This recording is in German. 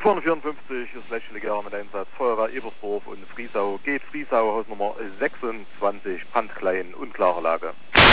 254 ist Lechtleger mit Einsatz Feuerwehr Ebersdorf und Friesau. Geht Friesau, Hausnummer 26, brandklein, unklare Lage.